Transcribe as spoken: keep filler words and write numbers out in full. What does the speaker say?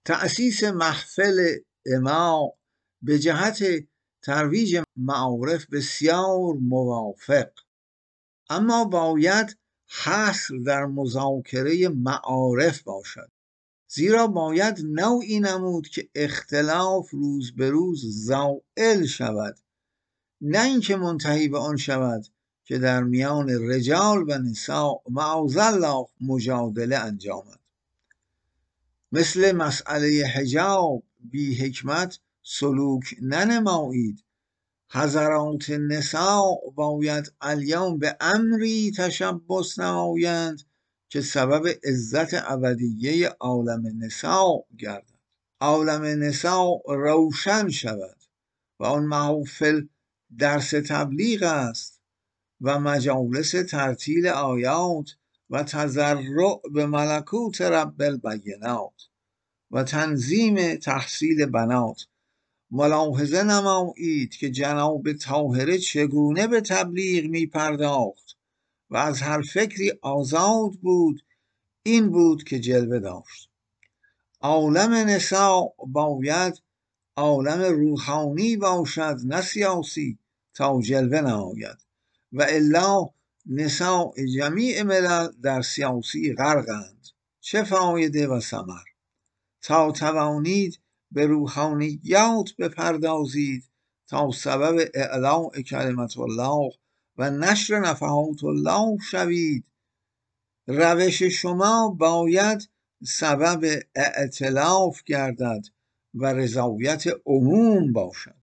تأسیس محفل اماع به جهت ترویج معارف بسیار موافق، اما باید حصر در مذاکره معارف باشد، زیرا باید نوعی نمود که اختلاف روز به روز زائل شود، نه اینکه منتهی به آن شود که در میان رجال و نساء معاذالله مجادله انجامد. مثل مسئله حجاب بی حکمت سلوک ننمایید. حضرات نساء باید الیوم به امری تشبث نمایند که سبب عزت ابدیه عالم نساء گردد، عالم نساء روشن شود و آن محافل درس تبلیغ است و مجالس ترتیل آیات و تضرع به ملکوت رب البینات و تنظیم تحصیل بنات. ملاحظه نمایید که جناب طاهره چگونه به تبلیغ می پرداخت و از هر فکری آزاد بود. این بود که جلوه داشت. عالم نساء باید عالم روحانی باشد نه سیاسی تا جلوه نماید، و الا نساء جمیع ملل در سیاسی غرقند. چه فایده و ثمر؟ تا توانید به روحانیات بپردازید تا سبب اعلاء کلمت الله و نشر نفحات الله شوید. روش شما باید سبب ائتلاف گردد و رضایت عموم باشد.